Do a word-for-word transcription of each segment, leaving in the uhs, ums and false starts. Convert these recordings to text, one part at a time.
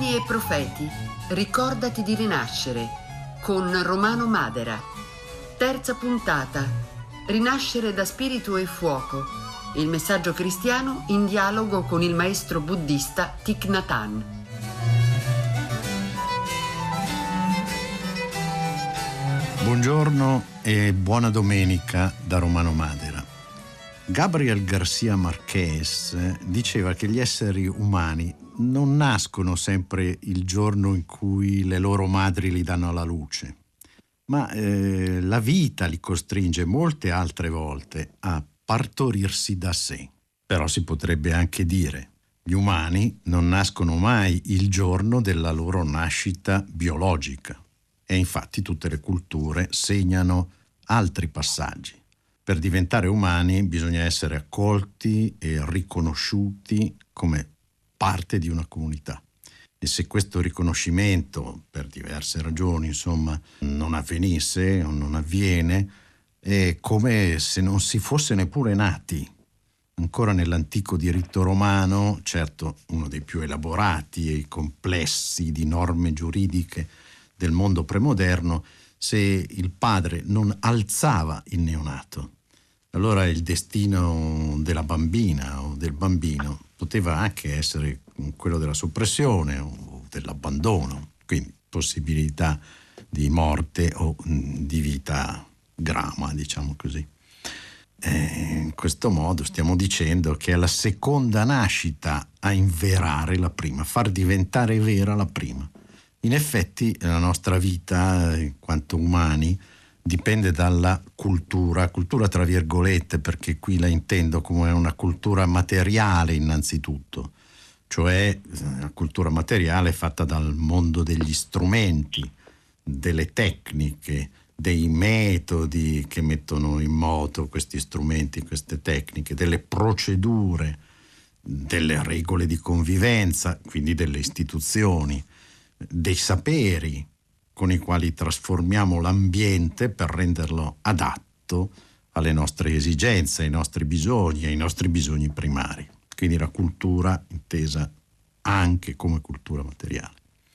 Uomini e profeti, ricordati di rinascere, con Romano Madera. Terza puntata, rinascere da spirito e fuoco. Il messaggio cristiano in dialogo con il maestro buddista Thich Nhat Hanh. Buongiorno e buona domenica da Romano Madera. Gabriel García Márquez diceva che gli esseri umani non nascono sempre il giorno in cui le loro madri li danno alla luce, ma eh, la vita li costringe molte altre volte a partorirsi da sé. Però si potrebbe anche dire: gli umani non nascono mai il giorno della loro nascita biologica. E infatti tutte le culture segnano altri passaggi. Per diventare umani bisogna essere accolti e riconosciuti come parte di una comunità. E se questo riconoscimento, per diverse ragioni, insomma, non avvenisse o non avviene, è come se non si fosse neppure nati. Ancora nell'antico diritto romano, certo uno dei più elaborati e complessi di norme giuridiche del mondo premoderno, se il padre non alzava il neonato, allora il destino della bambina o del bambino poteva anche essere quello della soppressione o dell'abbandono, quindi possibilità di morte o di vita grama, diciamo così. E in questo modo stiamo dicendo che è la seconda nascita a inverare la prima, far diventare vera la prima. In effetti la nostra vita, in quanto umani, dipende dalla cultura, cultura tra virgolette, perché qui la intendo come una cultura materiale innanzitutto, cioè una cultura materiale fatta dal mondo degli strumenti, delle tecniche, dei metodi che mettono in moto questi strumenti, queste tecniche, delle procedure, delle regole di convivenza, quindi delle istituzioni, dei saperi con i quali trasformiamo l'ambiente per renderlo adatto alle nostre esigenze, ai nostri bisogni, ai nostri bisogni primari. Quindi la cultura intesa anche come cultura materiale.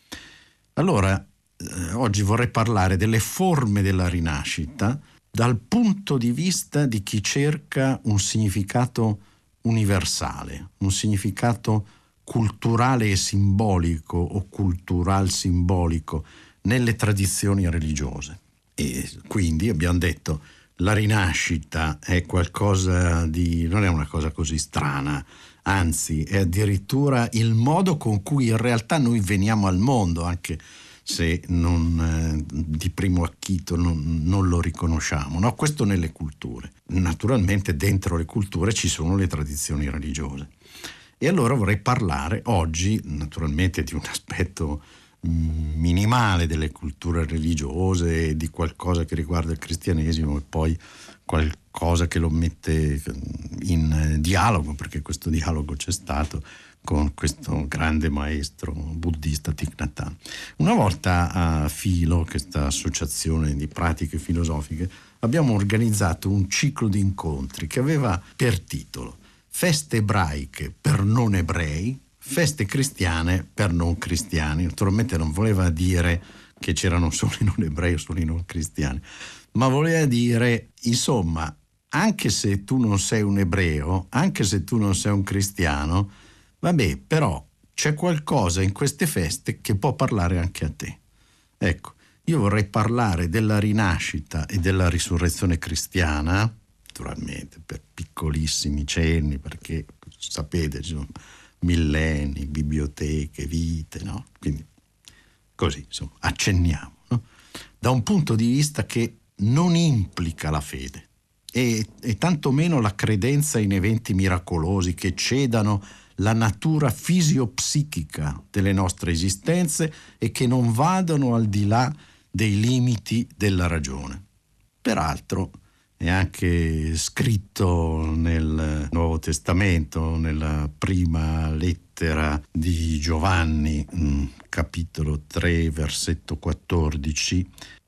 Allora, eh, oggi vorrei parlare delle forme della rinascita dal punto di vista di chi cerca un significato universale, un significato culturale e simbolico o cultural simbolico nelle tradizioni religiose. E quindi abbiamo detto la rinascita è qualcosa di non è una cosa così strana, anzi è addirittura il modo con cui in realtà noi veniamo al mondo, anche se non eh, di primo acchito non, non lo riconosciamo, no? Questo nelle culture. Naturalmente dentro le culture ci sono le tradizioni religiose. E allora vorrei parlare oggi naturalmente di un aspetto minimale delle culture religiose, di qualcosa che riguarda il cristianesimo e poi qualcosa che lo mette in dialogo, perché questo dialogo c'è stato con questo grande maestro buddista Thich Nhat Hanh. Una volta a Filo, questa associazione di pratiche filosofiche, abbiamo organizzato un ciclo di incontri che aveva per titolo Feste ebraiche per non ebrei, feste cristiane per non cristiani. Naturalmente non voleva dire che c'erano solo i non ebrei o solo i non cristiani, ma voleva dire, insomma, anche se tu non sei un ebreo, anche se tu non sei un cristiano, vabbè, però c'è qualcosa in queste feste che può parlare anche a te. Ecco, io vorrei parlare della rinascita e della risurrezione cristiana, naturalmente per piccolissimi cenni, perché sapete, ci sono millenni, biblioteche, vite, no? Quindi così, insomma, accenniamo, no? Da un punto di vista che non implica la fede e, e tantomeno la credenza in eventi miracolosi che cedano la natura fisiopsichica delle nostre esistenze e che non vadano al di là dei limiti della ragione. Peraltro è anche scritto nel Nuovo Testamento, nella prima lettera di Giovanni, capitolo tre, versetto quattordici,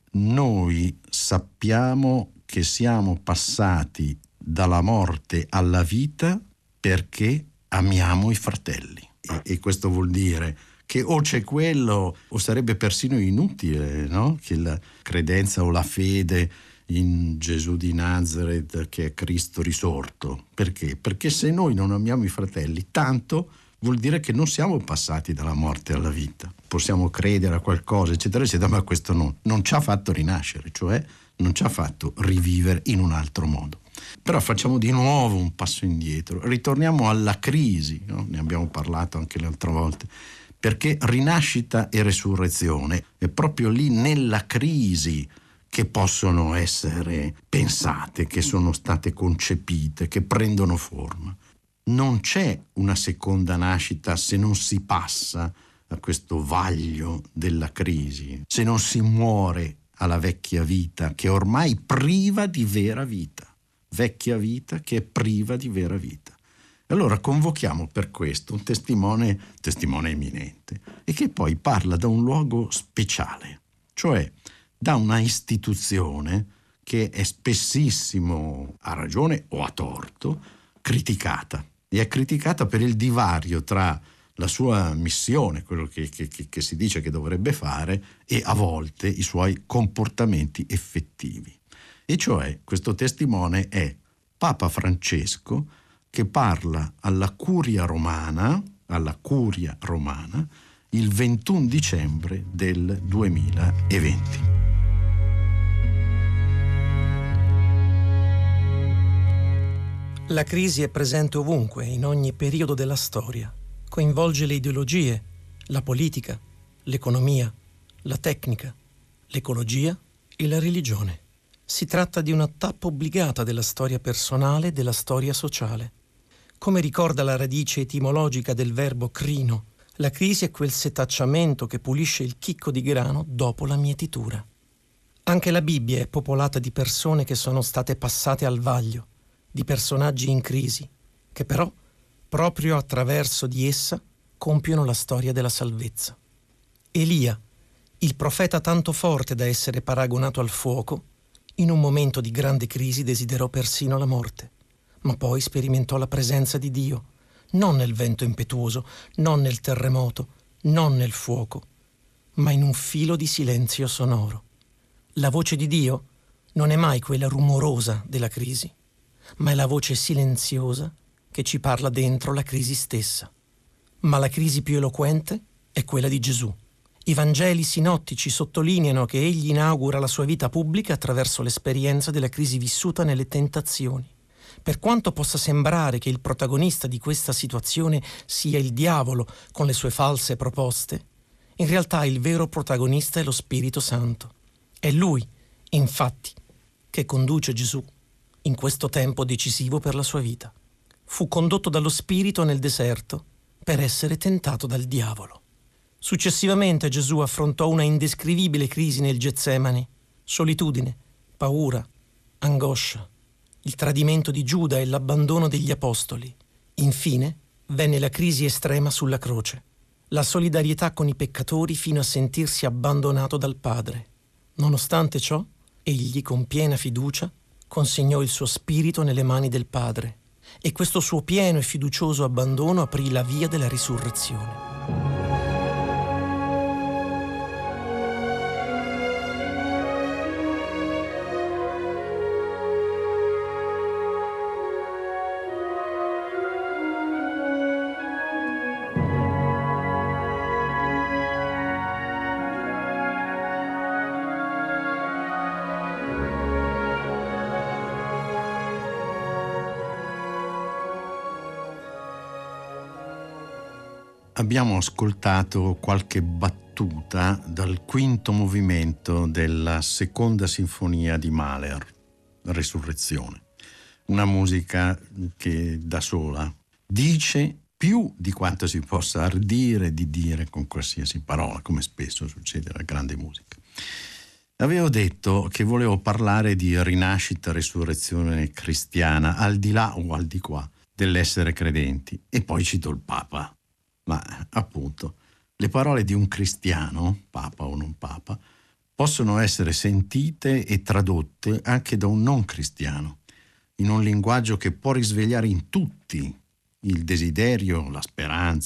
noi sappiamo che siamo passati dalla morte alla vita perché amiamo i fratelli. E, e questo vuol dire che o c'è quello o sarebbe persino inutile, no? Che la credenza o la fede in Gesù di Nazareth, che è Cristo risorto. Perché? Perché se noi non amiamo i fratelli tanto, vuol dire che non siamo passati dalla morte alla vita. Possiamo credere a qualcosa, eccetera, eccetera, ma questo non, non ci ha fatto rinascere, cioè non ci ha fatto rivivere in un altro modo. Però facciamo di nuovo un passo indietro, ritorniamo alla crisi, no? Ne abbiamo parlato anche l'altra volta, perché rinascita e resurrezione è proprio lì nella crisi che possono essere pensate, che sono state concepite, che prendono forma. Non c'è una seconda nascita se non si passa a questo vaglio della crisi, se non si muore alla vecchia vita che è ormai priva di vera vita. Vecchia vita che è priva di vera vita. Allora convochiamo per questo un testimone, testimone eminente, e che poi parla da un luogo speciale, cioè da una istituzione che è spessissimo, a ragione o a torto, criticata. E è criticata per il divario tra la sua missione, quello che, che, che si dice che dovrebbe fare, e a volte i suoi comportamenti effettivi. E cioè questo testimone è Papa Francesco, che parla alla Curia Romana, alla Curia Romana, il ventuno dicembre del duemilaventi. La crisi è presente ovunque, in ogni periodo della storia. Coinvolge le ideologie, la politica, l'economia, la tecnica, l'ecologia e la religione. Si tratta di una tappa obbligata della storia personale e della storia sociale. Come ricorda la radice etimologica del verbo crino, la crisi è quel setacciamento che pulisce il chicco di grano dopo la mietitura. Anche la Bibbia è popolata di persone che sono state passate al vaglio, di personaggi in crisi, che però, proprio attraverso di essa, compiono la storia della salvezza. Elia, il profeta tanto forte da essere paragonato al fuoco, in un momento di grande crisi desiderò persino la morte, ma poi sperimentò la presenza di Dio, non nel vento impetuoso, non nel terremoto, non nel fuoco, ma in un filo di silenzio sonoro. La voce di Dio non è mai quella rumorosa della crisi, ma è la voce silenziosa che ci parla dentro la crisi stessa. Ma la crisi più eloquente è quella di Gesù. I Vangeli sinottici sottolineano che egli inaugura la sua vita pubblica attraverso l'esperienza della crisi vissuta nelle tentazioni. Per quanto possa sembrare che il protagonista di questa situazione sia il diavolo con le sue false proposte, in realtà il vero protagonista è lo Spirito Santo. È lui, infatti, che conduce Gesù in questo tempo decisivo per la sua vita. Fu condotto dallo Spirito nel deserto per essere tentato dal diavolo. Successivamente Gesù affrontò una indescrivibile crisi nel Getsemani: solitudine, paura, angoscia, il tradimento di Giuda e l'abbandono degli apostoli. Infine venne la crisi estrema sulla croce, la solidarietà con i peccatori fino a sentirsi abbandonato dal Padre. Nonostante ciò, egli con piena fiducia consegnò il suo spirito nelle mani del Padre, e questo suo pieno e fiducioso abbandono aprì la via della risurrezione. Abbiamo ascoltato qualche battuta dal quinto movimento della seconda sinfonia di Mahler, Resurrezione. Una musica che da sola dice più di quanto si possa ardire di dire con qualsiasi parola, come spesso succede alla grande musica. Avevo detto che volevo parlare di rinascita, resurrezione cristiana, al di là o al di qua dell'essere credenti, e poi cito il Papa. Ma appunto, le parole di un cristiano, papa o non papa, possono essere sentite e tradotte anche da un non cristiano, in un linguaggio che può risvegliare in tutti il desiderio, la speranza,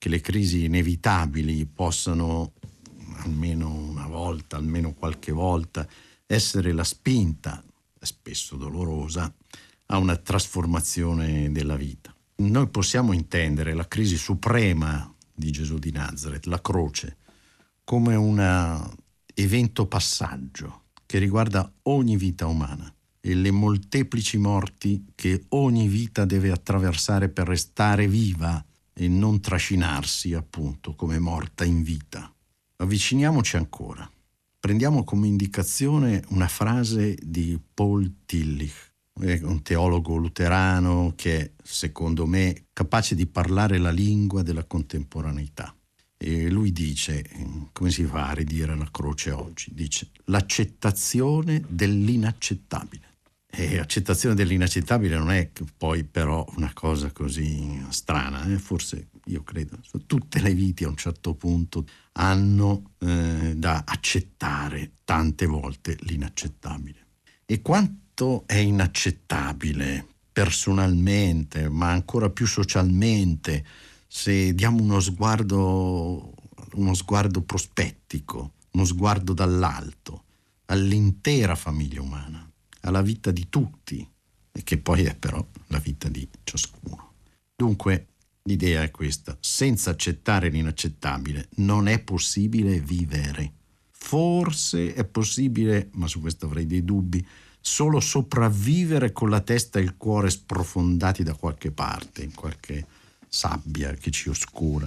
che le crisi inevitabili possano almeno una volta, almeno qualche volta, essere la spinta, spesso dolorosa, a una trasformazione della vita. Noi possiamo intendere la crisi suprema di Gesù di Nazaret, la croce, come un evento passaggio che riguarda ogni vita umana e le molteplici morti che ogni vita deve attraversare per restare viva e non trascinarsi, appunto, come morta in vita. Avviciniamoci ancora. Prendiamo come indicazione una frase di Paul Tillich, un teologo luterano che, secondo me, è capace di parlare la lingua della contemporaneità. E lui dice, come si fa a ridire la croce oggi? Dice, l'accettazione dell'inaccettabile. E accettazione dell'inaccettabile non è poi però una cosa così strana, eh? Forse io credo, tutte le vite a un certo punto hanno eh, da accettare tante volte l'inaccettabile. E quanto è inaccettabile personalmente, ma ancora più socialmente, se diamo uno sguardo, uno sguardo prospettico, uno sguardo dall'alto, all'intera famiglia umana, alla vita di tutti, e che poi è però la vita di ciascuno. Dunque, l'idea è questa: senza accettare l'inaccettabile non è possibile vivere. Forse è possibile, ma su questo avrei dei dubbi, solo sopravvivere con la testa e il cuore sprofondati da qualche parte, in qualche sabbia che ci oscura.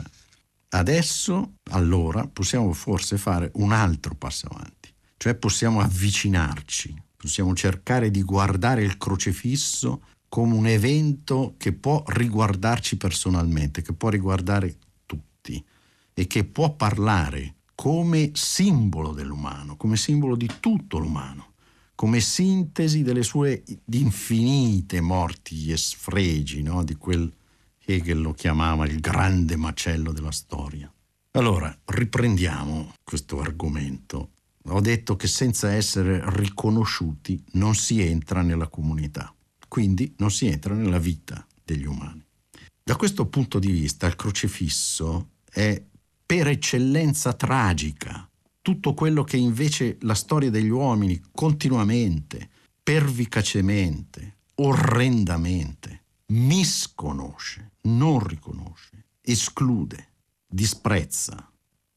Adesso, allora, possiamo forse fare un altro passo avanti, cioè possiamo avvicinarci, possiamo cercare di guardare il crocifisso come un evento che può riguardarci personalmente, che può riguardare tutti e che può parlare come simbolo dell'umano, come simbolo di tutto l'umano, come sintesi delle sue infinite morti e sfregi, no? Di quel Hegel lo chiamava il grande macello della storia. Allora, riprendiamo questo argomento. Ho detto che senza essere riconosciuti non si entra nella comunità, quindi non si entra nella vita degli umani. Da questo punto di vista il crocifisso è per eccellenza tragica, tutto quello che invece la storia degli uomini continuamente, pervicacemente, orrendamente misconosce, non riconosce, esclude, disprezza,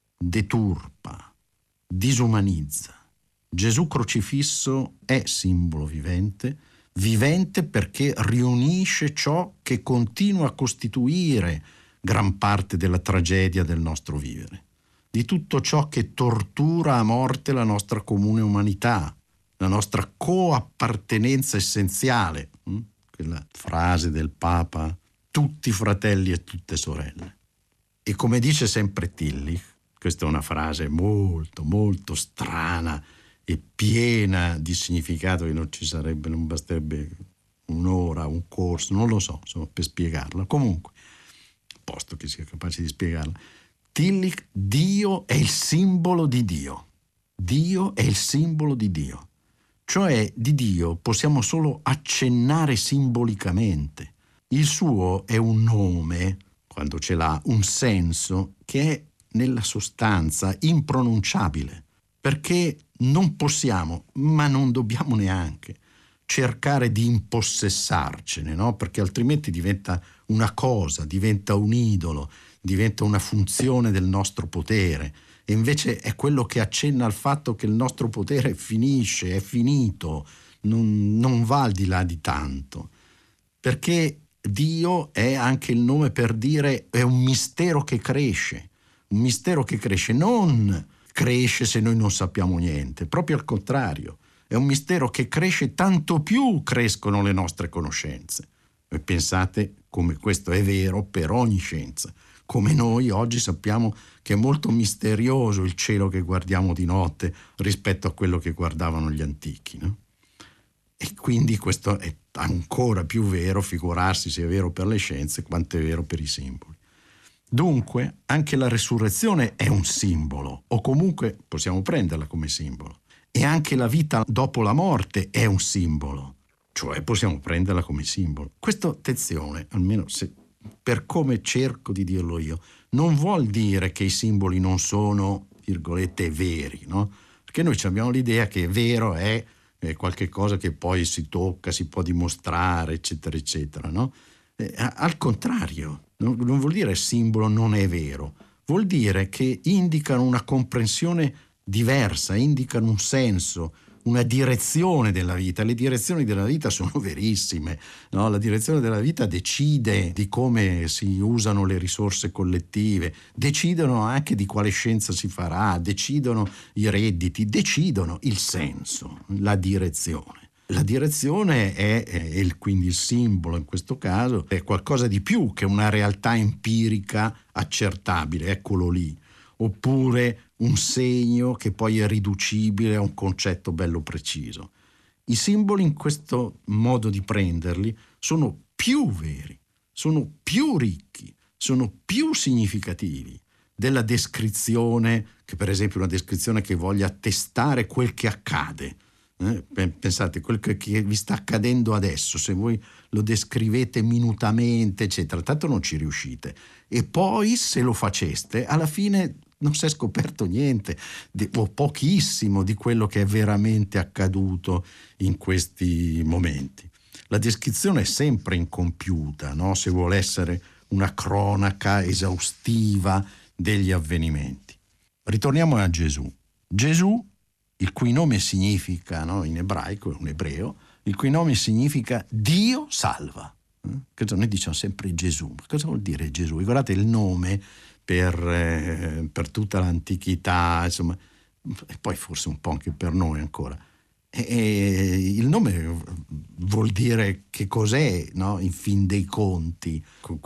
deturpa, disumanizza. Gesù crocifisso è simbolo vivente, vivente perché riunisce ciò che continua a costituire gran parte della tragedia del nostro vivere, di tutto ciò che tortura a morte la nostra comune umanità, la nostra coappartenenza essenziale, quella frase del Papa, tutti fratelli e tutte sorelle. E come dice sempre Tillich, questa è una frase molto, molto strana e piena di significato che non ci sarebbe, non basterebbe un'ora, un corso, non lo so, insomma, per spiegarla. Comunque, posto che sia capace di spiegarla, Tillich, Dio è il simbolo di Dio. Dio è il simbolo di Dio. Cioè di Dio possiamo solo accennare simbolicamente. Il suo è un nome, quando ce l'ha, un senso che è nella sostanza impronunciabile, perché non possiamo, ma non dobbiamo neanche, cercare di impossessarcene, no? Perché altrimenti diventa una cosa, diventa un idolo, diventa una funzione del nostro potere. E invece è quello che accenna al fatto che il nostro potere finisce, è finito, non, non va al di là di tanto. Perché Dio è anche il nome per dire è un mistero che cresce, un mistero che cresce, non cresce se noi non sappiamo niente, proprio al contrario, è un mistero che cresce tanto più crescono le nostre conoscenze. E pensate come questo è vero per ogni scienza. Come noi oggi sappiamo che è molto misterioso il cielo che guardiamo di notte rispetto a quello che guardavano gli antichi, no? E quindi questo è ancora più vero, figurarsi se è vero per le scienze quanto è vero per i simboli. Dunque, anche la resurrezione è un simbolo, o comunque possiamo prenderla come simbolo. E anche la vita dopo la morte è un simbolo, cioè possiamo prenderla come simbolo. Questo, attenzione, almeno se per come cerco di dirlo io, non vuol dire che i simboli non sono, virgolette, veri, no? Perché noi abbiamo l'idea che vero è, è qualche cosa che poi si tocca, si può dimostrare, eccetera, eccetera, no? Eh, al contrario, non, non vuol dire simbolo non è vero, vuol dire che indicano una comprensione diversa, indicano un senso, una direzione della vita. Le direzioni della vita sono verissime, no? La direzione della vita decide di come si usano le risorse collettive, decidono anche di quale scienza si farà, decidono i redditi, decidono il senso, la direzione. La direzione è, è il, quindi il simbolo in questo caso, è qualcosa di più che una realtà empirica accertabile, eccolo lì, oppure un segno che poi è riducibile a un concetto bello preciso. I simboli in questo modo di prenderli sono più veri, sono più ricchi, sono più significativi della descrizione, che per esempio una descrizione che voglia attestare quel che accade. Eh, pensate, quel che, che vi sta accadendo adesso, se voi lo descrivete minutamente, eccetera, tanto non ci riuscite. E poi, se lo faceste, alla fine non si è scoperto niente, o pochissimo, di quello che è veramente accaduto in questi momenti. La descrizione è sempre incompiuta, no? Se vuole essere una cronaca esaustiva degli avvenimenti. Ritorniamo a Gesù. Gesù, il cui nome significa, no, in ebraico, è un ebreo, il cui nome significa Dio salva. Eh? Noi diciamo sempre Gesù. Ma cosa vuol dire Gesù? Ricordate il nome per, eh, per tutta l'antichità, insomma, e poi forse un po' anche per noi ancora. E, e il nome vuol dire che cos'è, no? In fin dei conti,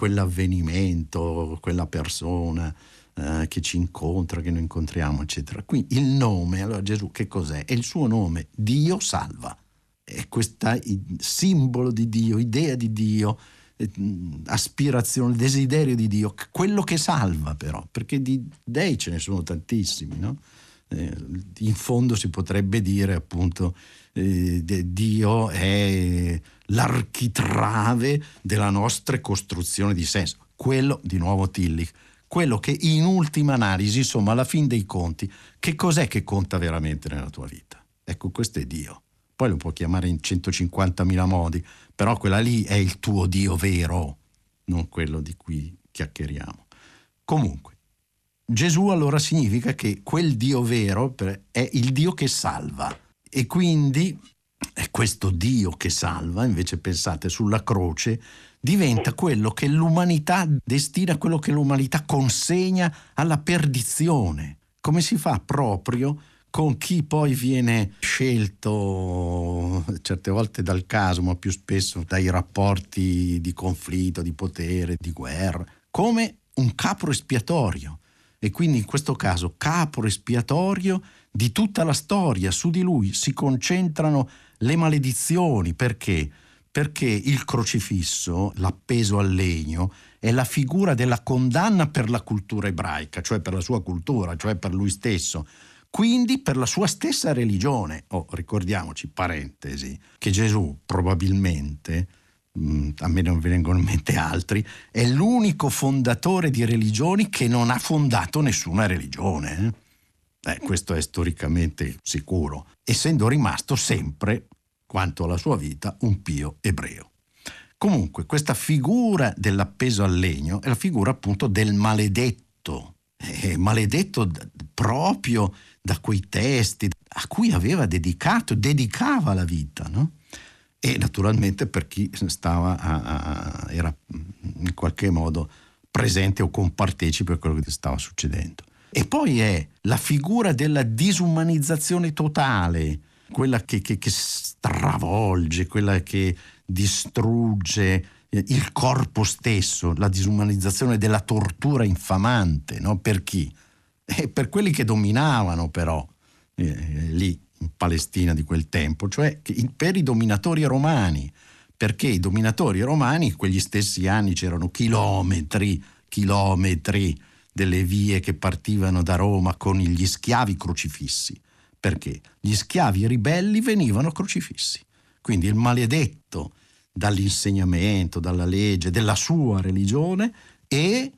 quell'avvenimento, quella persona eh, che ci incontra, che noi incontriamo, eccetera. Qui il nome, allora Gesù che cos'è? È il suo nome, Dio salva. È questo simbolo di Dio, idea di Dio, aspirazione, desiderio di Dio, quello che salva però, perché di dei ce ne sono tantissimi, no? Eh, in fondo si potrebbe dire appunto eh, Dio è l'architrave della nostra costruzione di senso, quello di nuovo Tillich, quello che in ultima analisi, insomma alla fin dei conti, che cos'è che conta veramente nella tua vita? Ecco, questo è Dio. Poi lo può chiamare in centocinquantamila modi, però quella lì è il tuo Dio vero, non quello di cui chiacchieriamo. Comunque, Gesù allora significa che quel Dio vero è il Dio che salva, e quindi è questo Dio che salva, invece pensate, sulla croce, diventa quello che l'umanità destina, quello che l'umanità consegna alla perdizione. Come si fa proprio con chi poi viene scelto certe volte dal caso, ma più spesso dai rapporti di conflitto, di potere, di guerra, come un capro espiatorio. E quindi in questo caso capro espiatorio di tutta la storia. Su di lui si concentrano le maledizioni. Perché? Perché il crocifisso, l'appeso al legno, è la figura della condanna per la cultura ebraica, cioè per la sua cultura, cioè per lui stesso. Quindi per la sua stessa religione. Oh, ricordiamoci, parentesi, che Gesù probabilmente, mh, a me non vengono in mente altri, è l'unico fondatore di religioni che non ha fondato nessuna religione. Eh? Eh, questo è storicamente sicuro, essendo rimasto sempre, quanto alla sua vita, un pio ebreo. Comunque, questa figura dell'appeso al legno è la figura appunto del maledetto, eh, maledetto proprio da quei testi a cui aveva dedicato, dedicava la vita, no? E naturalmente per chi stava a, a, era in qualche modo presente o compartecipe a quello che stava succedendo. E poi è la figura della disumanizzazione totale, quella che, che, che stravolge, quella che distrugge il corpo stesso, la disumanizzazione della tortura infamante, no? Per chi? E per quelli che dominavano però eh, lì in Palestina di quel tempo, cioè per i dominatori romani, perché i dominatori romani in quegli stessi anni c'erano chilometri, chilometri delle vie che partivano da Roma con gli schiavi crocifissi, perché gli schiavi ribelli venivano crocifissi. Quindi il maledetto dall'insegnamento, dalla legge, della sua religione e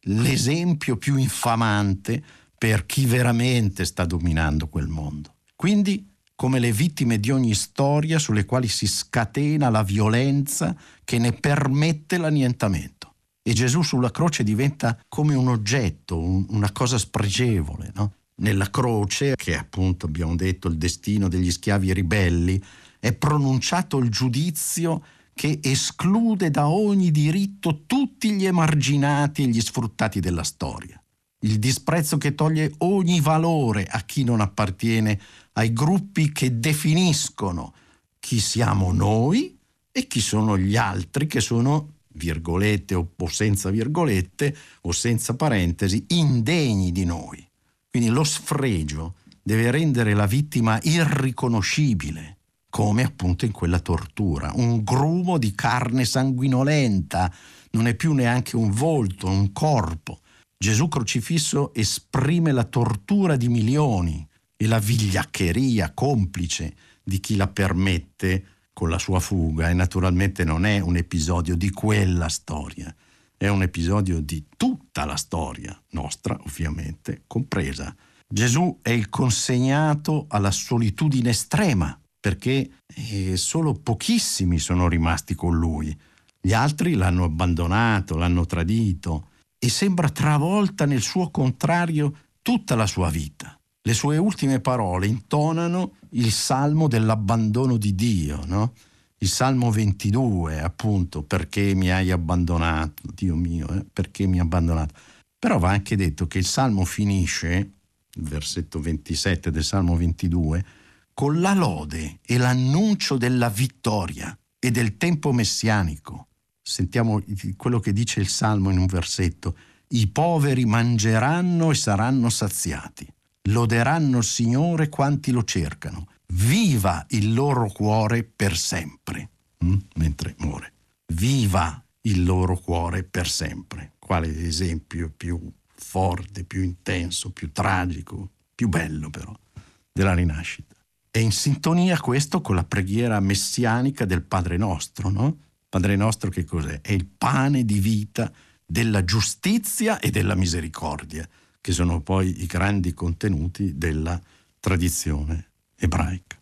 l'esempio più infamante per chi veramente sta dominando quel mondo. Quindi come le vittime di ogni storia sulle quali si scatena la violenza che ne permette l'annientamento. E Gesù sulla croce diventa come un oggetto, un, una cosa spregevole, no? Nella croce, che appunto abbiamo detto il destino degli schiavi ribelli, è pronunciato il giudizio che esclude da ogni diritto tutti gli emarginati e gli sfruttati della storia. Il disprezzo che toglie ogni valore a chi non appartiene ai gruppi che definiscono chi siamo noi e chi sono gli altri che sono, virgolette o senza virgolette o senza parentesi, indegni di noi. Quindi lo sfregio deve rendere la vittima irriconoscibile, come appunto in quella tortura. Un grumo di carne sanguinolenta, non è più neanche un volto, un corpo. Gesù crocifisso esprime la tortura di milioni e la vigliaccheria complice di chi la permette con la sua fuga. E naturalmente non è un episodio di quella storia, è un episodio di tutta la storia, nostra ovviamente compresa. Gesù è il consegnato alla solitudine estrema, perché eh, solo pochissimi sono rimasti con lui. Gli altri l'hanno abbandonato, l'hanno tradito, e sembra travolta nel suo contrario tutta la sua vita. Le sue ultime parole intonano il salmo dell'abbandono di Dio, no? Il salmo ventidue, appunto, perché mi hai abbandonato, Dio mio, eh? perché mi hai abbandonato. Però va anche detto che il salmo finisce, il versetto ventisette del salmo ventidue, con la lode e l'annuncio della vittoria e del tempo messianico. Sentiamo quello che dice il Salmo in un versetto: i poveri mangeranno e saranno saziati, loderanno il Signore quanti lo cercano, viva il loro cuore per sempre. Mm? Mentre muore, viva il loro cuore per sempre. Quale esempio più forte, più intenso, più tragico, più bello però della rinascita. È in sintonia questo con la preghiera messianica del Padre Nostro, no? Padre nostro che cos'è? È il pane di vita della giustizia e della misericordia, che sono poi i grandi contenuti della tradizione ebraica.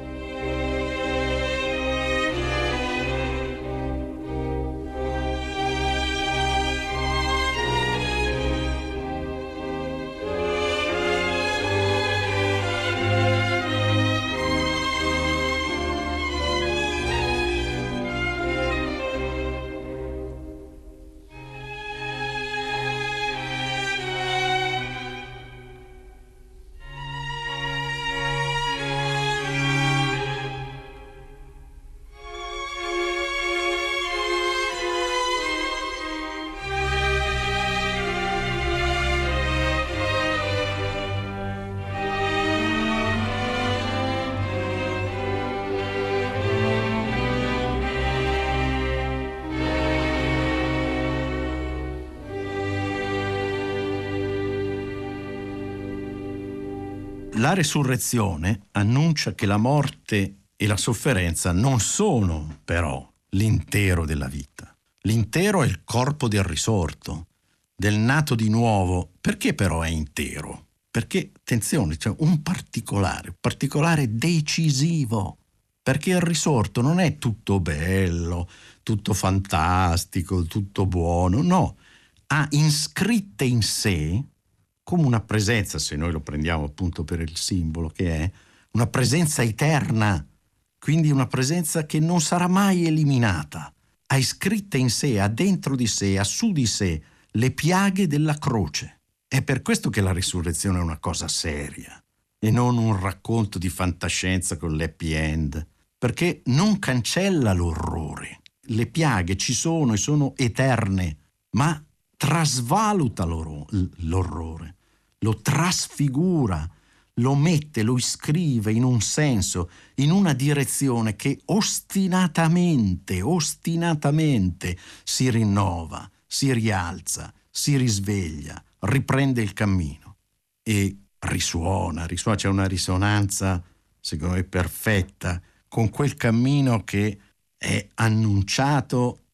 La resurrezione annuncia che la morte e la sofferenza non sono però l'intero della vita. L'intero è il corpo del risorto, del nato di nuovo. Perché però è intero? Perché, attenzione, c'è un particolare, un particolare decisivo, perché il risorto non è tutto bello, tutto fantastico, tutto buono, no, ha iscritte in sé come una presenza, se noi lo prendiamo appunto per il simbolo che è, una presenza eterna, quindi una presenza che non sarà mai eliminata. Ha iscritte in sé, ha dentro di sé, ha su di sé le piaghe della croce. È per questo che la risurrezione è una cosa seria e non un racconto di fantascienza con l'happy end, perché non cancella l'orrore. Le piaghe ci sono e sono eterne, ma trasvaluta l'orrore, lo trasfigura, lo mette, lo iscrive in un senso, in una direzione che ostinatamente, ostinatamente si rinnova, si rialza, si risveglia, riprende il cammino e risuona, risuona, c'è una risonanza secondo me perfetta con quel cammino che è annunciato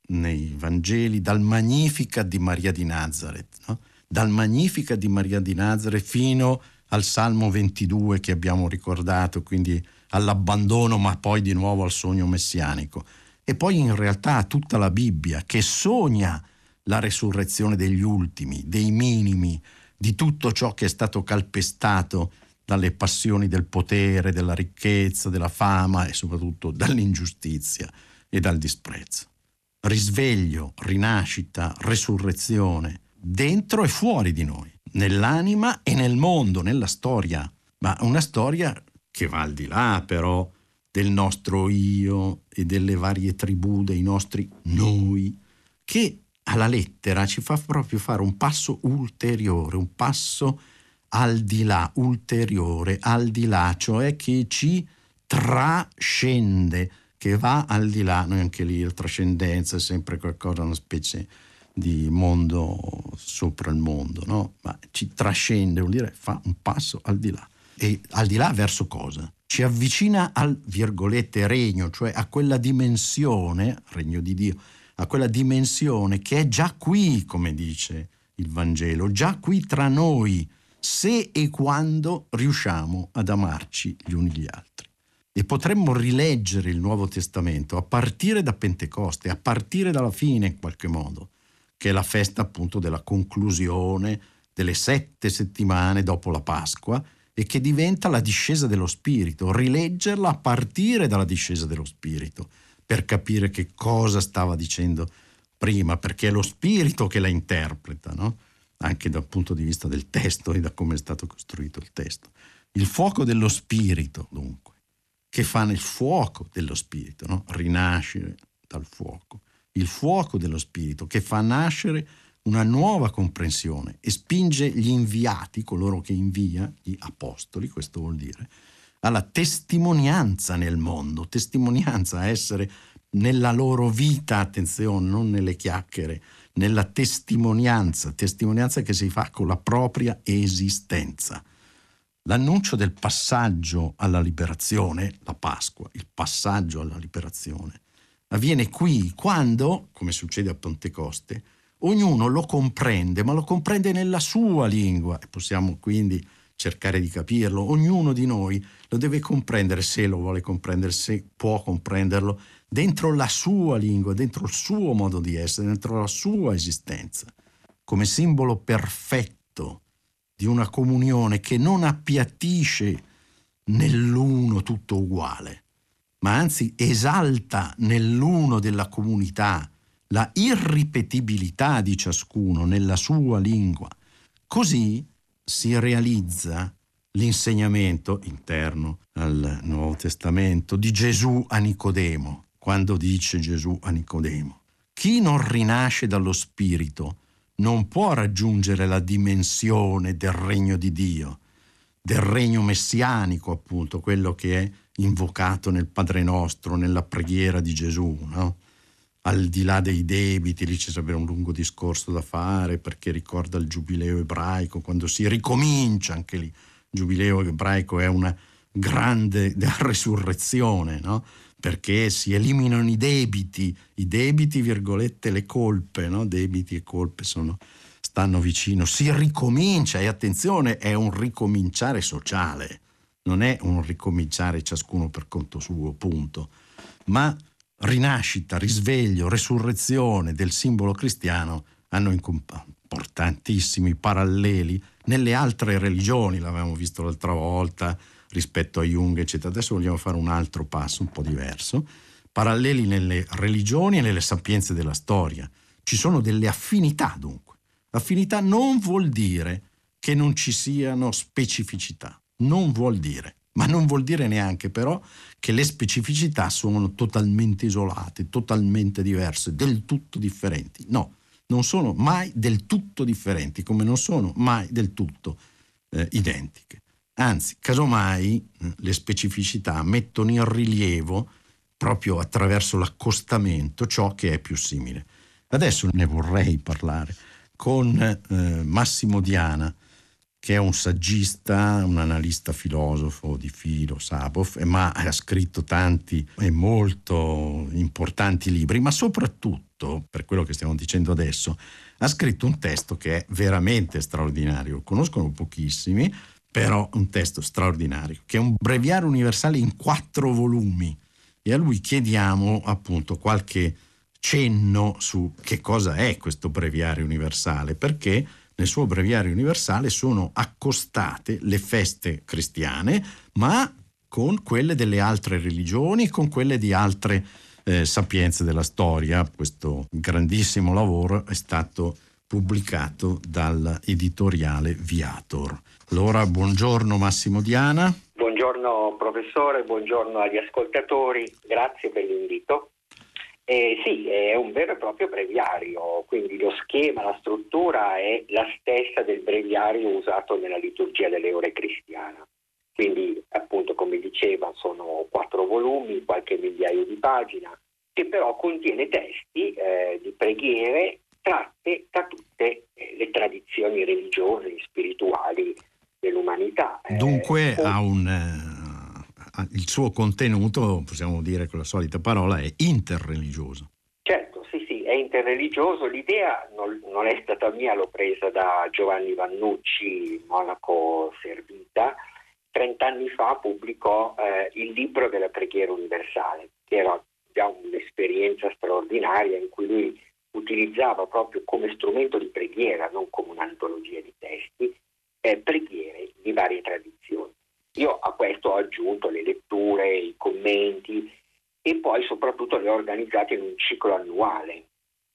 nei Vangeli dal Magnificat di Maria di Nazareth, no? Dal Magnificat di Maria di Nazareth fino al Salmo ventidue che abbiamo ricordato, quindi all'abbandono ma poi di nuovo al sogno messianico. E poi in realtà tutta la Bibbia che sogna la resurrezione degli ultimi, dei minimi, di tutto ciò che è stato calpestato dalle passioni del potere, della ricchezza, della fama e soprattutto dall'ingiustizia e dal disprezzo. Risveglio, rinascita, resurrezione, dentro e fuori di noi, nell'anima e nel mondo, nella storia, ma una storia che va al di là però del nostro io e delle varie tribù, dei nostri noi, che alla lettera ci fa proprio fare un passo ulteriore, un passo al di là, ulteriore, al di là, cioè che ci trascende, che va al di là. Noi anche lì la trascendenza è sempre qualcosa, una specie di mondo sopra il mondo, no? Ma ci trascende, vuol dire fa un passo al di là. E al di là verso cosa? Ci avvicina al, virgolette, regno, cioè a quella dimensione, regno di Dio, a quella dimensione che è già qui, come dice il Vangelo, già qui tra noi, se e quando riusciamo ad amarci gli uni gli altri. E potremmo rileggere il Nuovo Testamento a partire da Pentecoste, a partire dalla fine in qualche modo, che è la festa appunto della conclusione delle sette settimane dopo la Pasqua e che diventa la discesa dello Spirito, rileggerla a partire dalla discesa dello Spirito per capire che cosa stava dicendo prima, perché è lo Spirito che la interpreta, no? Anche dal punto di vista del testo e da come è stato costruito il testo. Il fuoco dello Spirito, dunque, che fa nel fuoco dello Spirito, no? Rinascere dal fuoco. Il fuoco dello Spirito che fa nascere una nuova comprensione e spinge gli inviati, coloro che invia, gli apostoli, questo vuol dire, alla testimonianza nel mondo, testimonianza a essere nella loro vita, attenzione, non nelle chiacchiere, nella testimonianza, testimonianza che si fa con la propria esistenza. L'annuncio del passaggio alla liberazione, la Pasqua, il passaggio alla liberazione, avviene qui quando, come succede a Pentecoste, ognuno lo comprende, ma lo comprende nella sua lingua e possiamo quindi cercare di capirlo. Ognuno di noi lo deve comprendere, se lo vuole comprendere, se può comprenderlo, dentro la sua lingua, dentro il suo modo di essere, dentro la sua esistenza, come simbolo perfetto di una comunione che non appiattisce nell'uno tutto uguale, ma anzi esalta nell'uno della comunità la irripetibilità di ciascuno nella sua lingua. Così si realizza l'insegnamento interno al Nuovo Testamento di Gesù a Nicodemo, quando dice Gesù a Nicodemo: chi non rinasce dallo Spirito non può raggiungere la dimensione del regno di Dio, del regno messianico, appunto, quello che è invocato nel Padre Nostro, nella preghiera di Gesù, no? Al di là dei debiti, lì ci sarebbe un lungo discorso da fare, perché ricorda il giubileo ebraico, quando si ricomincia anche lì. Il giubileo ebraico è una grande resurrezione, no? Perché si eliminano i debiti, i debiti, virgolette, le colpe, no? Debiti e colpe sono, stanno vicino. Si ricomincia, e attenzione, è un ricominciare sociale, non è un ricominciare ciascuno per conto suo, punto, ma rinascita, risveglio, resurrezione del simbolo cristiano hanno importantissimi paralleli nelle altre religioni, l'avevamo visto l'altra volta rispetto a Jung, eccetera. Adesso vogliamo fare un altro passo un po' diverso. Paralleli nelle religioni e nelle sapienze della storia. Ci sono delle affinità, dunque. Affinità non vuol dire che non ci siano specificità, non vuol dire. Ma non vuol dire neanche però che le specificità sono totalmente isolate, totalmente diverse, del tutto differenti. No, non sono mai del tutto differenti, come non sono mai del tutto eh, identiche. Anzi, casomai le specificità mettono in rilievo, proprio attraverso l'accostamento, ciò che è più simile. Adesso ne vorrei parlare con eh, Massimo Diana, che è un saggista, un analista filosofo di filo, Sabov, ma ha scritto tanti e molto importanti libri, ma soprattutto soprattutto, per quello che stiamo dicendo adesso, ha scritto un testo che è veramente straordinario. Conoscono pochissimi, però un testo straordinario, che è un breviario universale in quattro volumi. E a lui chiediamo appunto qualche cenno su che cosa è questo breviario universale, perché nel suo breviario universale sono accostate le feste cristiane, ma con quelle delle altre religioni, con quelle di altre eh, sapienze della storia. Questo grandissimo lavoro è stato pubblicato dall'editoriale Viator. Allora, buongiorno Massimo Diana. Buongiorno professore, buongiorno agli ascoltatori, grazie per l'invito. Eh, sì, è un vero e proprio breviario, quindi lo schema, la struttura è la stessa del breviario usato nella liturgia delle ore cristiana. Quindi, appunto, come diceva, sono quattro volumi, qualche migliaio di pagine, che però contiene testi eh, di preghiere tratte da tutte eh, le tradizioni religiose e spirituali dell'umanità. Dunque eh, ha un... Eh... il suo contenuto, possiamo dire con la solita parola, è interreligioso. Certo, sì, sì, è interreligioso. L'idea non, non è stata mia, l'ho presa da Giovanni Vannucci, monaco servita. Trent'anni fa pubblicò eh, il libro della preghiera universale, che era già un'esperienza straordinaria in cui lui utilizzava proprio come strumento di preghiera, non come un'antologia di testi, eh, preghiere di varie tradizioni. Io a questo ho aggiunto le letture, i commenti e poi soprattutto le ho organizzate in un ciclo annuale.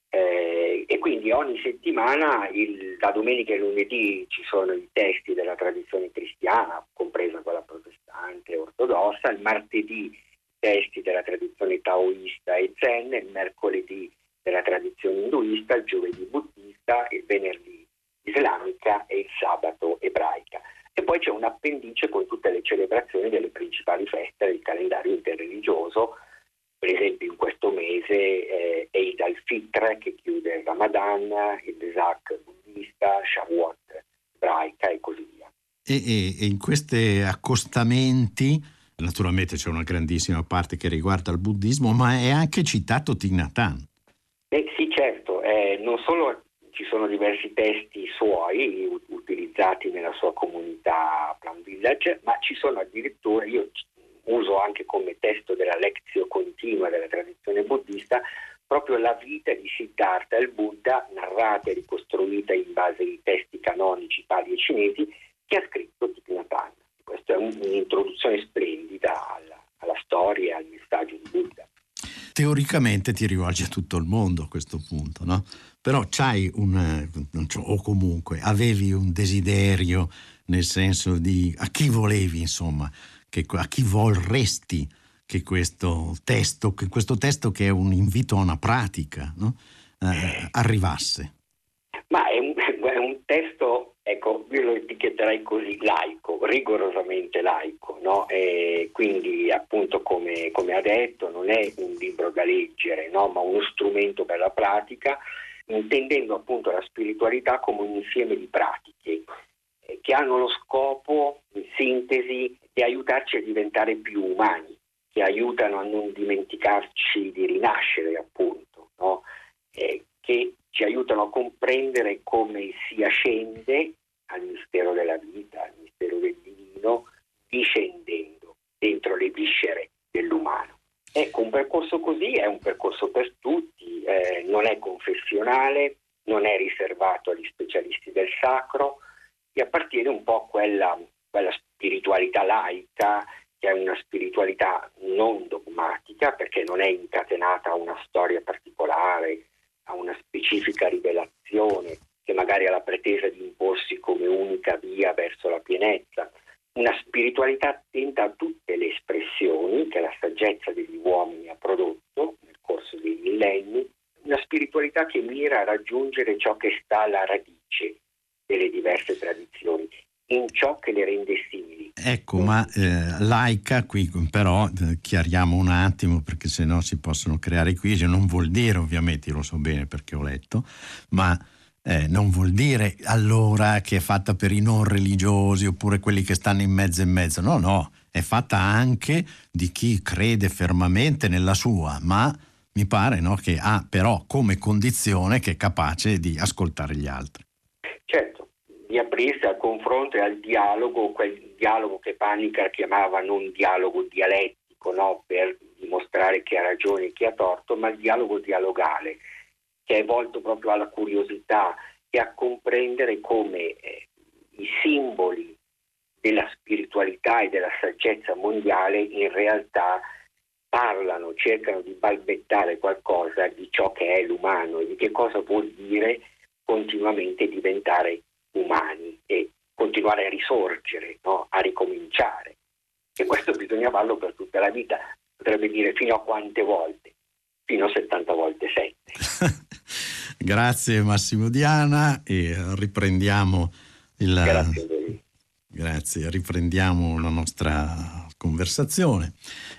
Eh, e quindi ogni settimana, il, la domenica e lunedì, ci sono i testi della tradizione cristiana, compresa quella protestante e ortodossa, il martedì testi della tradizione taoista e zen, il mercoledì della tradizione induista, il giovedì buddista, il venerdì islamica e il sabato ebraica. E poi c'è un appendice con tutte le celebrazioni delle principali feste del calendario interreligioso. Per esempio in questo mese eh, Eid al-Fitr, che chiude il Ramadan, il Pesach buddista, Shavuot ebraica e così via. E, e, e in questi accostamenti, naturalmente c'è una grandissima parte che riguarda il buddismo, ma è anche citato Thich Nhat Hanh. Eh, sì, certo, eh, non solo ci sono diversi testi suoi utilizzati nella sua comunità Plum Village, ma ci sono addirittura, io uso anche come testo della Lectio Continua della tradizione buddista, proprio la vita di Siddhartha, il Buddha, narrata e ricostruita in base ai testi canonici pali e cinesi, che ha scritto Thich Nhat Hanh. Questa è un, un'introduzione splendida alla, alla storia e al messaggio di Buddha. Teoricamente ti rivolgi a tutto il mondo a questo punto, no? Però c'hai un, o comunque avevi un desiderio, nel senso di a chi volevi, insomma, che, a chi vorresti che questo testo, che questo testo che è un invito a una pratica, no? eh, arrivasse. Ma è un, è un testo, ecco, io lo etichetterei così, laico, rigorosamente laico, no? E quindi appunto come, come ha detto, non è un libro da leggere, no? Ma uno strumento per la pratica, intendendo appunto la spiritualità come un insieme di pratiche eh, che hanno lo scopo, in sintesi, di aiutarci a diventare più umani, che aiutano a non dimenticarci di rinascere, appunto, no? Eh, che ci aiutano a comprendere come si ascende al mistero della vita, al mistero del divino, discendendo dentro le viscere dell'umano. Ecco, un percorso così è un percorso per tutti, eh, non è confessionale, non è riservato agli specialisti del sacro e appartiene un po' a quella, quella spiritualità laica, che è una spiritualità non dogmatica, perché non è incatenata a una storia particolare, a una specifica rivelazione che magari ha la pretesa di imporsi come unica via verso la pienezza. Una spiritualità attenta a tutte le espressioni che la saggezza degli uomini ha prodotto nel corso dei millenni, una spiritualità che mira a raggiungere ciò che sta alla radice delle diverse tradizioni, in ciò che le rende simili. Ecco, ma eh, laica, qui però eh, chiariamo un attimo, perché sennò si possono creare crisi. Non vuol dire, ovviamente, io lo so bene perché ho letto, ma eh, non vuol dire allora che è fatta per i non religiosi oppure quelli che stanno in mezzo e mezzo. No, no, è fatta anche di chi crede fermamente nella sua, ma mi pare, no, che ha però come condizione che è capace di ascoltare gli altri. Certo, di aprirsi al confronto e al dialogo, quel dialogo che Panikkar chiamava non dialogo dialettico, no, per dimostrare chi ha ragione e chi ha torto, ma il dialogo dialogale, che è volto proprio alla curiosità e a comprendere come eh, i simboli della spiritualità e della saggezza mondiale in realtà parlano, cercano di balbettare qualcosa di ciò che è l'umano e di che cosa vuol dire continuamente diventare umani e continuare a risorgere, no? A ricominciare. E questo bisogna farlo per tutta la vita, potrebbe dire fino a quante volte? Fino a settanta volte sette. Grazie Massimo Diana e riprendiamo il... Grazie a voi. Grazie, riprendiamo la nostra conversazione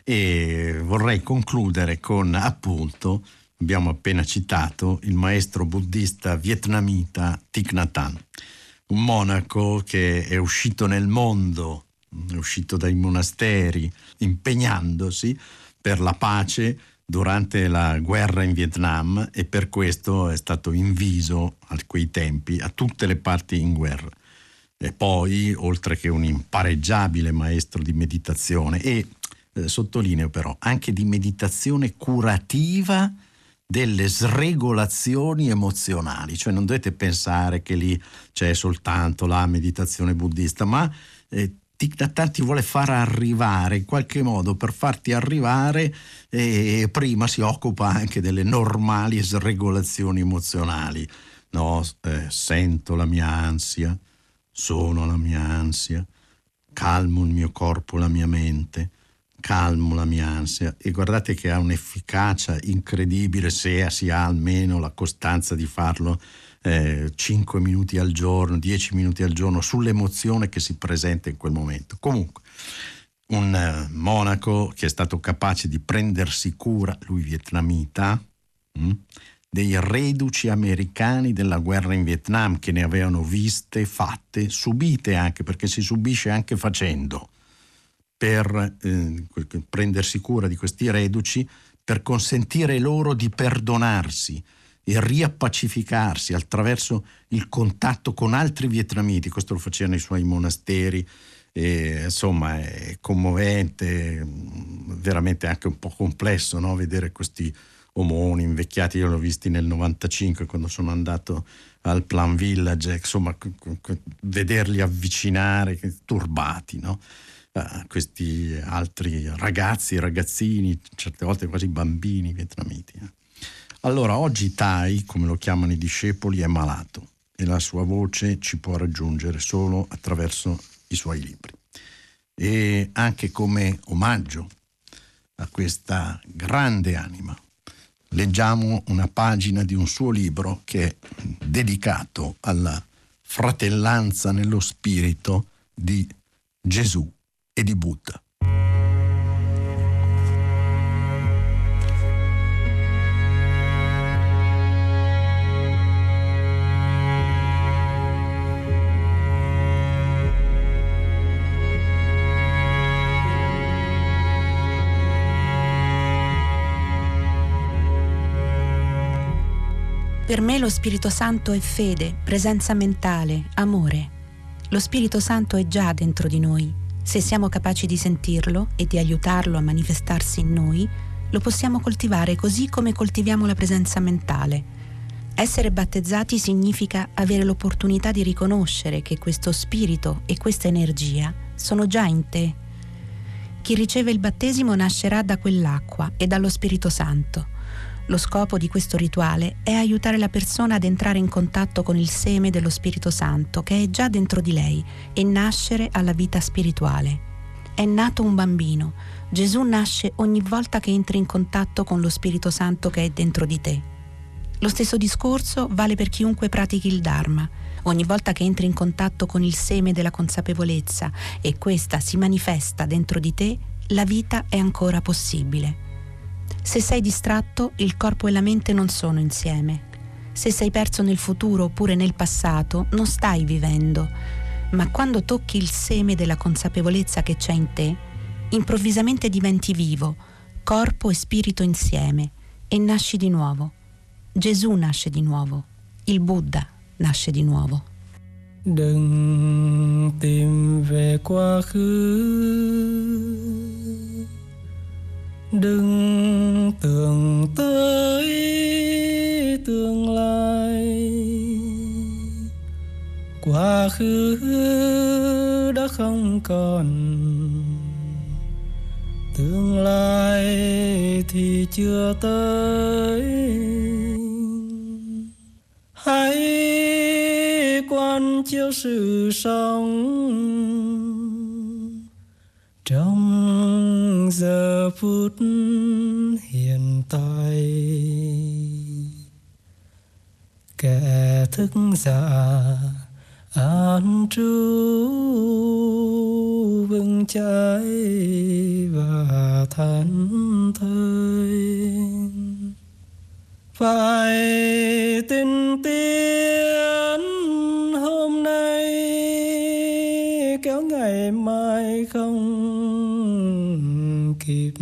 e vorrei concludere con, appunto, abbiamo appena citato il maestro buddista vietnamita Thich Nhat Hanh, un monaco che è uscito nel mondo, è uscito dai monasteri impegnandosi per la pace durante la guerra in Vietnam e per questo è stato inviso a quei tempi a tutte le parti in guerra. E poi, oltre che un impareggiabile maestro di meditazione e, eh, sottolineo però, anche di meditazione curativa delle sregolazioni emozionali, cioè non dovete pensare che lì c'è soltanto la meditazione buddista, ma eh, Thich Nhat Hanh ti vuole far arrivare in qualche modo, per farti arrivare e eh, prima si occupa anche delle normali sregolazioni emozionali, no? Eh, sento la mia ansia, sono la mia ansia, calmo il mio corpo, la mia mente, calmo la mia ansia, e guardate che ha un'efficacia incredibile se si ha almeno la costanza di farlo eh, cinque minuti al giorno, dieci minuti al giorno sull'emozione che si presenta in quel momento. Comunque un eh, monaco che è stato capace di prendersi cura, lui vietnamita, mh, dei reduci americani della guerra in Vietnam, che ne avevano viste, fatte, subite anche, perché si subisce anche facendo, per eh, prendersi cura di questi reduci, per consentire loro di perdonarsi e riappacificarsi attraverso il contatto con altri vietnamiti. Questo lo faceva nei suoi monasteri, e, insomma è commovente, veramente anche un po' complesso, no? Vedere questi omoni invecchiati. Io l'ho visti nel novantacinque quando sono andato al Plum Village, insomma vederli avvicinare turbati, no? Uh, questi altri ragazzi, ragazzini, certe volte quasi bambini vietnamiti. Eh. Allora oggi Tai, come lo chiamano i discepoli, è malato e la sua voce ci può raggiungere solo attraverso i suoi libri. E anche come omaggio a questa grande anima leggiamo una pagina di un suo libro che è dedicato alla fratellanza nello spirito di Gesù e di Buddha. Per me lo Spirito Santo è fede, presenza mentale, amore. Lo Spirito Santo è già dentro di noi. Se siamo capaci di sentirlo e di aiutarlo a manifestarsi in noi, lo possiamo coltivare così come coltiviamo la presenza mentale. Essere battezzati significa avere l'opportunità di riconoscere che questo spirito e questa energia sono già in te. Chi riceve il battesimo nascerà da quell'acqua e dallo Spirito Santo. Lo scopo di questo rituale è aiutare la persona ad entrare in contatto con il seme dello Spirito Santo che è già dentro di lei e nascere alla vita spirituale. È nato un bambino. Gesù nasce ogni volta che entri in contatto con lo Spirito Santo che è dentro di te. Lo stesso discorso vale per chiunque pratichi il Dharma. Ogni volta che entri in contatto con il seme della consapevolezza e questa si manifesta dentro di te, la vita è ancora possibile. Se sei distratto, il corpo e la mente non sono insieme. Se sei perso nel futuro oppure nel passato, non stai vivendo. Ma quando tocchi il seme della consapevolezza che c'è in te, improvvisamente diventi vivo, corpo e spirito insieme, e nasci di nuovo. Gesù nasce di nuovo. Il Buddha nasce di nuovo. Đừng tìm về quá khứ, đừng tưởng tới tương lai. Quá khứ đã không còn, tương lai thì chưa tới. Hãy quan chiếu sự sống trong giờ phút hiện tại. Kẻ thức giả an trú vững chãi và thảnh thơi. Phải tin tiến hôm nay, kéo ngày mai không kịp.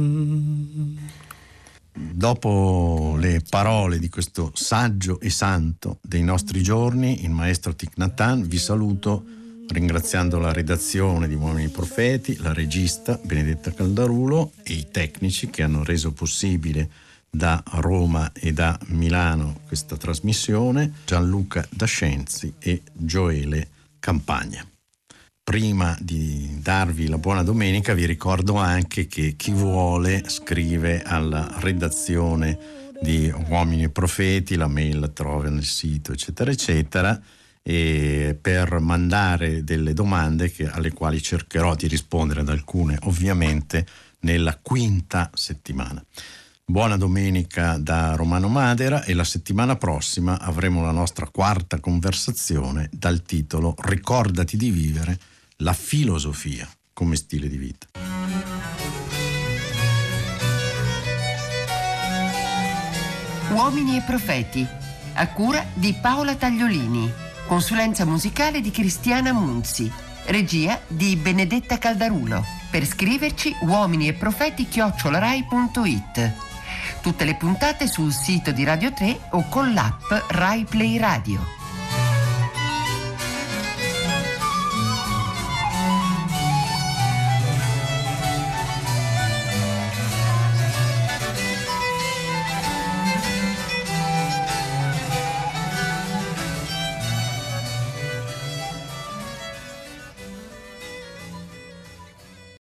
Dopo le parole di questo saggio e santo dei nostri giorni, il maestro Thich Nhat Hanh, vi saluto ringraziando la redazione di Uomini Profeti, la regista Benedetta Caldarulo e i tecnici che hanno reso possibile da Roma e da Milano questa trasmissione, Gianluca Dascenzi e Gioele Campagna. Prima di darvi la buona domenica vi ricordo anche che chi vuole scrive alla redazione di Uomini e Profeti, la mail la trova nel sito eccetera eccetera, e per mandare delle domande che, alle quali cercherò di rispondere ad alcune ovviamente nella quinta settimana. Buona domenica da Romano Madera, e la settimana prossima avremo la nostra quarta conversazione dal titolo Ricordati di vivere, la filosofia come stile di vita. Uomini e Profeti, a cura di Paola Tagliolini, consulenza musicale di Cristiana Munzi, regia di Benedetta Caldarulo. Per scriverci uomini e profeti chiocciola rai punto it. Tutte le puntate sul sito di Radio tre o con l'app Rai Play Radio.